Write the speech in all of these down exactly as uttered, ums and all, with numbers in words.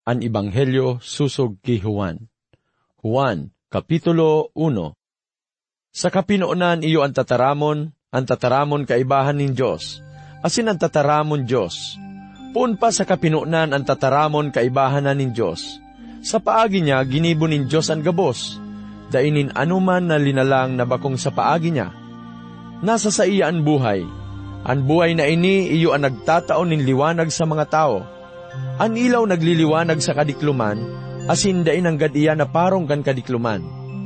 An Ebanghelyo susog ki Juan. Juan, Kapitulo one. Sa kapinuunan iyo ang tataramon, ang tataramon kaibahan nin Diyos, asin ang tataramon Diyos. Puun pa sa kapinuunan ang tataramon kaibahan na nin Diyos. Sa paagi niya, ginibo nin Diyos ang gabos, dainin anuman na linalang na bakong sa paagi niya. Nasa sa iya ang buhay. Ang buhay na ini, iyo ang nagtataon nin liwanag sa mga tao. Ang ilaw nagliliwanag sa kadikluman, asin dain ang gadiya na parong kan kadikluman.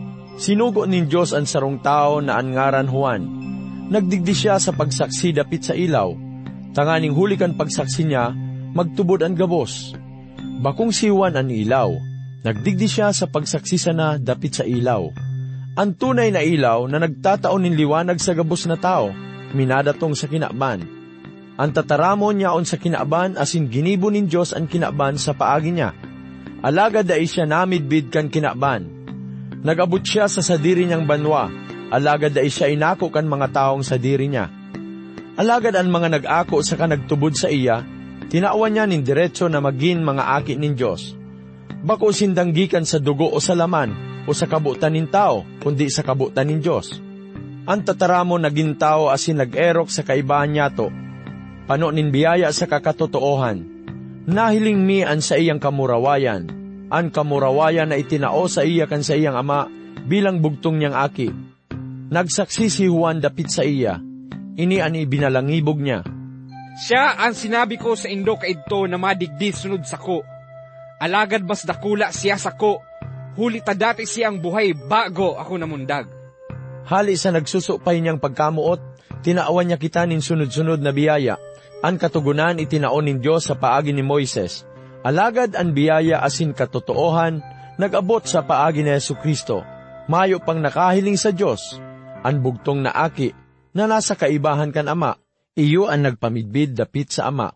Sinugo nin Diyos ang sarong tao na ang ngaran Juan. Nagdigdi siya sa pagsaksi dapit sa ilaw. Tanganing huli kan pagsaksi niya, magtubod ang gabos. Bakong si Juan ang ilaw. Nagdigdi siya sa pagsaksi sana dapit sa ilaw. Ang tunay na ilaw na nagtataon nin liwanag sa gabos na tao, minadatong sa kinaban. Ang tataramon niya on sa kinaban asin ginibo nin Diyos ang kinaban sa paagi niya. Alagad dai siya namidbid kan kinaban. Nagabot siya sa sadiri niyang banwa, alagad dai siya inako kan mga taong sadiri niya. Alagad ang mga nag-ako sa kanagtubod sa iya, tinaawan niya nin diretso na maging mga aki nin Diyos. Bako sindanggikan sa dugo o sa laman, o sa kabutan nin tao, kundi sa kabutan nin Diyos. Ang tataramon naging tao asin nag-erok sa kaibahan niya to, pano nin biyaya sa kakatotoohan. Nahiling mi an sa iyang kamurawayan, an kamurawayan na itinao sa iya kan sa iyang ama bilang bugtong niyang aki. Nagsaksi si Juan dapit sa iya, ini an ibinalangibog niya. Siya ang sinabi ko sa indo kaidto na madigdi sunod sako. Alagad mas dakula siya sako, huli ta dati siyang buhay bago ako namundag. Hali sa nagsusupay niyang pagkamuot, tinaawan niya kita nin sunod-sunod na biyaya. Ang katugunan itinaon nin Diyos sa paagi ni Moises. Alagad ang biyaya asin katotoohan, nag-abot sa paagi ni Jesucristo. Mayo pang nakahiling sa Diyos. Ang bugtong na aki, na nasa kaibahan kan ama, iyo ang nagpamidbid dapit sa ama.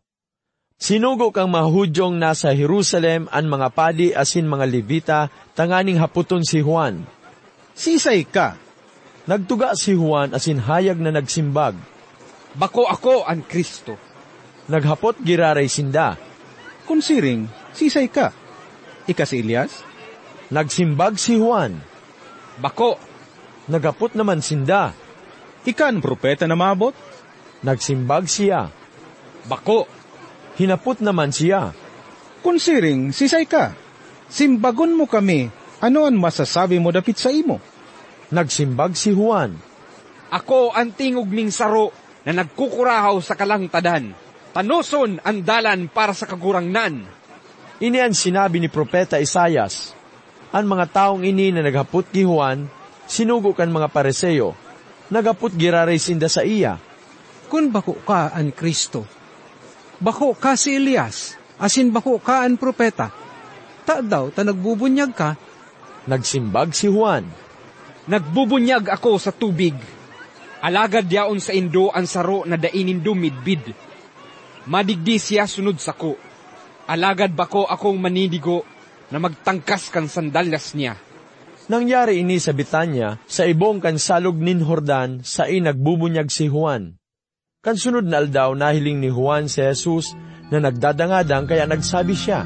Sinugo kang mga Hudyong nasa Jerusalem ang mga padi asin mga Levita, tanganing haputon si Juan. Sisay ka? Nagtuga si Juan asin hayag na nagsimbag. Bako ako ang Kristo. Naghapot giraray sinda. Kunsiring, sisay ka? Ika si Elias? Nagsimbag si Juan. Bako. Naghapot naman sinda. Ika ang propeta na maabot? Nagsimbag siya. Bako. Hinapot naman siya. Kunsiring, sisay ka? Simbagon mo kami, ano ang masasabi mo dapit sa imo? Nagsimbag si Juan. Ako ang tingog ming saro na nagkukurahaw sa kalangtadan. Tanoson ang dalan para sa kagurangnan. Ini ang sinabi ni Propeta Isaias. Ang mga taong ini na naghapot ki Juan, sinugo kan mga Pariseo. Naghapot giraray sinda sa iya. Kun bako ka ang Kristo, bako ka si Elias, asin bako ka ang propeta, ta daw ta nagbubunyag ka. Nagsimbag si Juan. Nagbubunyag ako sa tubig. Alagad yaon sa indo ang saro na dainin dumidbid. Madigdi siya sunod sako. Alagad bako akong manidigo na magtangkas kan sandalyas niya. Nangyari ini sa Betania, sa ibong kan salog nin Jordan, sa inagbubunyag si Juan. Kan sunod na aldaw nahiling ni Juan si Jesus na nagdadangadang kaya nagsabi siya,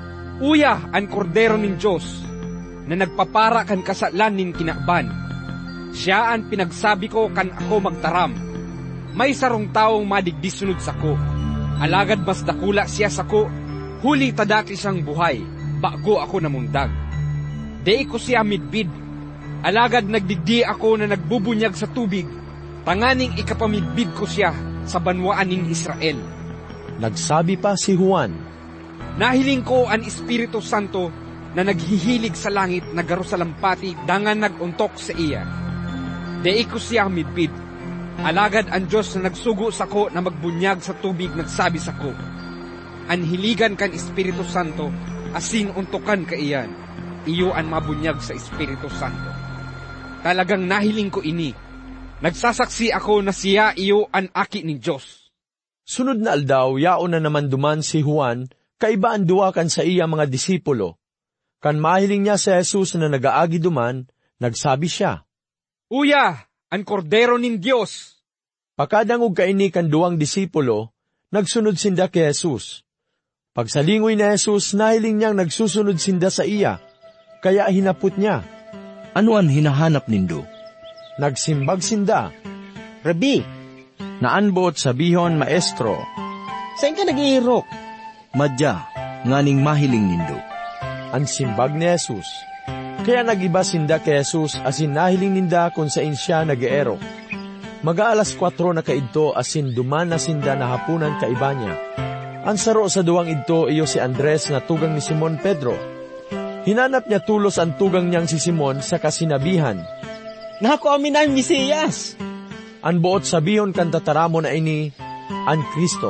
Uya ang kordero nin Diyos na nagpapara kan kasalan nin kinakban. Siya ang pinagsabi ko kan ako magtaram. May sarong taong madigdi sunod sako. Alagad mas dakula siya sako, huli tadaki siyang buhay, bago ako namundag. Dei ko siya midbid. Alagad nagdigdi ako na nagbubunyag sa tubig, tanganing ikapamidbid ko siya sa banwaan ning Israel. Nagsabi pa si Juan, Nahiling ko ang Espiritu Santo na naghihilig sa langit na garo sa lampati dangan naguntok sa iya. Dei ko siya midbid. Alagad ang Diyos na nagsugo sako na magbunyag sa tubig nagsabi sako, Anhiligan kan Espiritu Santo, asin untukan ka iyan, iyo ang mabunyag sa Espiritu Santo. Talagang nahiling ko ini. Nagsasaksi ako na siya iyo ang aki ni Diyos. Sunod na aldaw, yaon na naman duman si Juan, kaibaan duwakan sa iya mga disipulo. Kan mahiling niya si Jesus na nagaagi duman, nagsabi siya, Uya, ang kordero nin Diyos. Pakadangog kaini kan duwang disipulo, nagsunod sinda kay Jesus. Pagsalingoy ni Jesus, nahiling niyang nagsusunod sinda sa iya, kaya hinapot niya. Ano ang hinahanap nindo? Nagsimbag sinda. Rabi, Naanbot sabihon, Maestro. saan ka nag-iirok? Madya, nganing mahiling nindo. Ang simbag ni Jesus. Kaya nagiba sinda kay Jesus asin nahiling ninda kung saan siya nag-eero. Mag-aalas kwatro na kaidto asin duman na sinda na hapunan kaiba niya. Ang saro sa duwang idto iyo si Andres na tugang ni Simon Pedro. Hinanap niya tulos ang tugang niyang si Simon sa kasinabihan. Naku amin ang Mesiyas. Ang buot sabihon kan tataramon na ini, ang Kristo.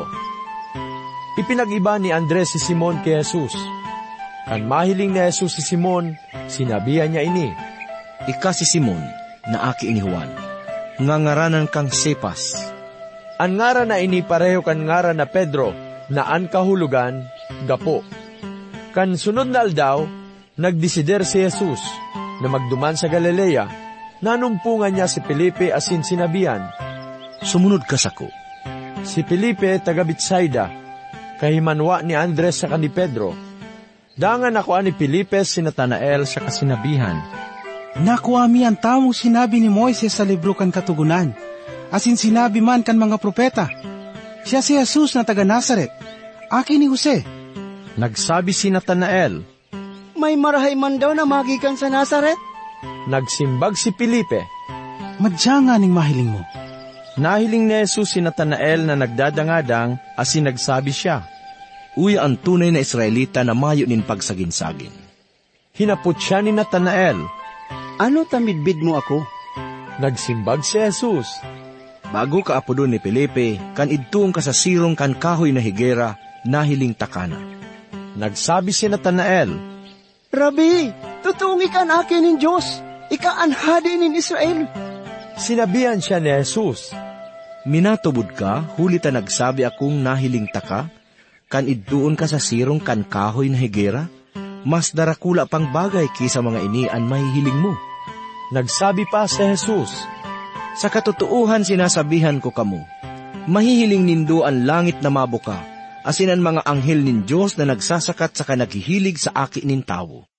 Ipinag-iba ni Andres si Simon kay Jesus. Kan mahiling ni Jesus si Simon, sinabihan niya ini. Ika si Simon, na aki ni Juan, nga ngaranan kang Cepas. Ang ngara na ini pareho kan ngara na Pedro, na ang kahulugan, gapo. Kan sunod na aldaw, nagdesider si Jesus, na magduman sa Galilea, nanumpungan niya si Felipe asin sinabihan. Sumunod ka sako. Si Felipe taga Betsaida, kahimanwa ni Andres sa kani Pedro. Dangan ako ani Felipe si Natanael sa kasinabihan. Nakuha mi ang tamong sinabi ni Moises sa libro kan Katugunan, asin sinabi man kan mga propeta. Siya si Jesus na taga Nazaret, aki ni Jose. Nagsabi si Natanael. May marahay man daw na magikan sa Nazaret? Nagsimbag si Felipe. Madya nga ning mahiling mo. Nahiling ni Jesus si Natanael na nagdadangadang asin nagsabi siya. Uya ang tunay na Israelita na mayo nin pagsaginsagin. Hinapot siya ni Natanael. Ano tamidbid mo ako? Nagsimbag si Jesus. Bago ka apodon ni Felipe, kan idtuong ka sa sirong kan kahoy na higera, nahiling takana. Nagsabi si Natanael. Rabi, tutungi ka na akin ng Diyos. Ika ang hadi nin Israel. Sinabihan siya ni Jesus. Minatubod ka, huli ta nagsabi akong nahiling taka, kan idtuon ka sa sirong kan kahoy na higera, mas darakula pang bagay kisa mga ini ang mahihiling mo. Nagsabi pa si Jesus. Sa katotohan sinasabihan ko kamo, mahihiling nindo ang langit na mabuka, asin ang mga anghel nin Diyos na nagsasakat sa kanaghihilig sa aki nin tawo.